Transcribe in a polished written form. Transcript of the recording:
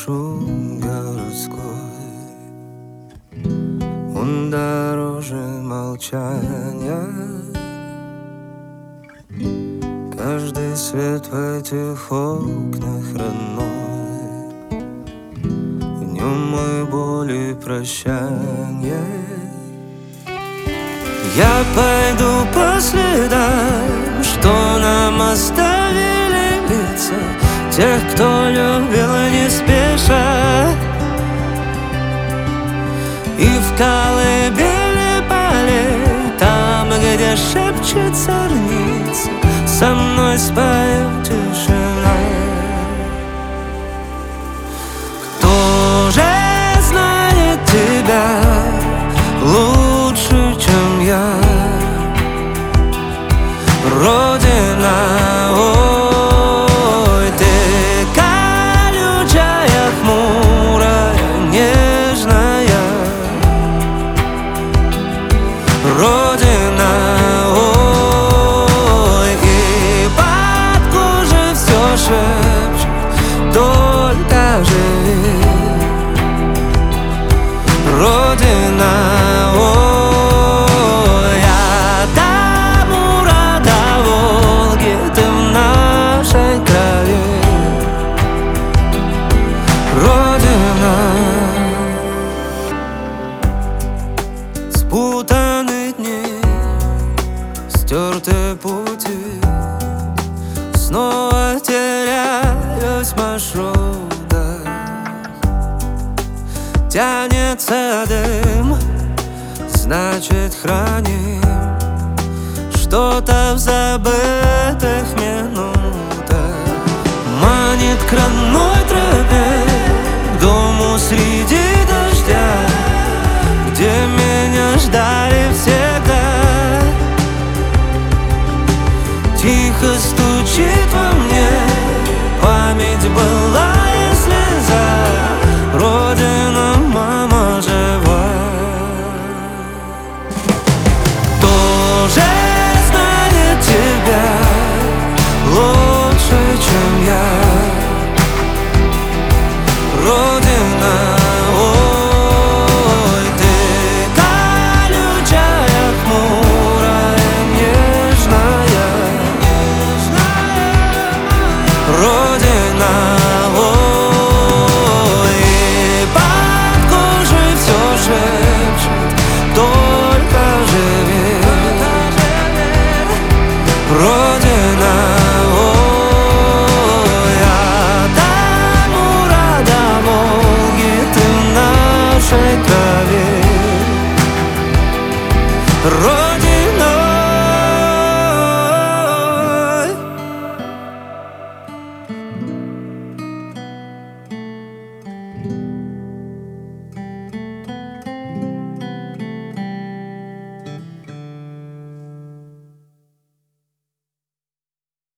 шум городской, он дороже молчания. Каждый свет в этих окнах родной, в нем мой боль и прощание. Я пойду по следам, что нам оставили лица тех, кто любил не спеша. И в колыбели полей, там, где шепчет зорница, со мной споет тишина. Кто же знает тебя лучше, чем я? Родина, ой, ты колючая, хмурая, нежная. Родина, ой, и под кожей все шепчет, только живи. Родина, ой, от Амура до Волги ты в нашей крови. Родина. Спутаны дни, стерты пути, снова теряюсь в маршрутах. Тянется дым, значит храним что-то в забытых минутах. Манит к родной тропе, к дому среди дождя, где меня ждали всегда. Тихо стучит во мне память былая слеза. Родина, мама жива. Кто же знает тебя лучше, чем я? Родина, ой, ты колючая, хмурая, нежная. Родина, ой, и под кожей все шепчет, только живи. Родина, ой, от Амура до Волги ты в нашей крови.